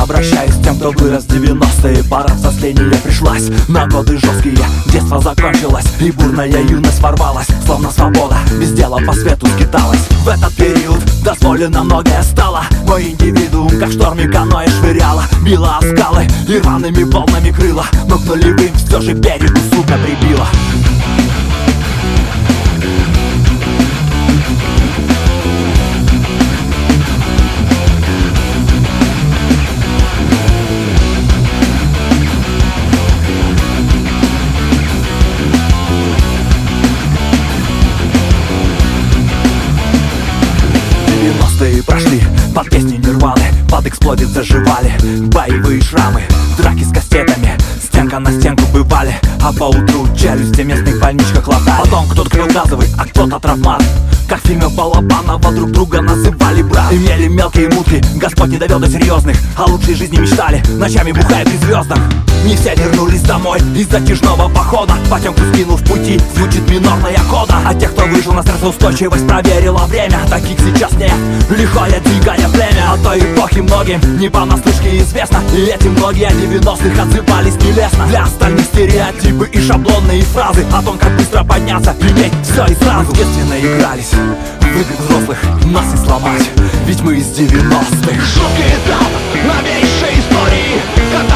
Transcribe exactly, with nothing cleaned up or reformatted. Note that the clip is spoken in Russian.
Обращаюсь к тем, кто вырос в девяностые. Пора взросления пришлась на годы жесткие. Детство закончилось и бурная юность ворвалась, словно свобода без дела по свету скиталась. В этот период дозволено многое стало. Мой индивидуум, как в шторме каноэ швыряло, била о скалы и рваными волнами крыла, но к нулевым все же берегу судно прибило. девяностые прошли под песни Нирваны, под эксплодит заживали боевые шрамы, драки с кастетами, стенка на стенку бывали, а поутру челюсти в местных больничках латали. Потом кто-то крыл газовый, а кто-то травмат, как в фильме Балабанова друг друга называли брат. Имели мелкие мутки, Господь не довел до серьезных, о лучшей жизни мечтали, ночами бухая при звездах. Не все вернулись домой из затяжного похода, потемку скинул в пути, звучит минорная кода. А тех, кто выжил на стрессоустойчивость, проверило время. Таких сейчас нет, лихое дикое племя. От той эпохи многим не понаслышке известно, и эти многие девяностых отзывались нелестно. Для остальных стереотипы и шаблонные фразы о том, как быстро подняться, иметь все и сразу. Естественно игрались в игры взрослых, нас не сломать, ведь мы из девяностых. Жуткий этап новейшей истории, как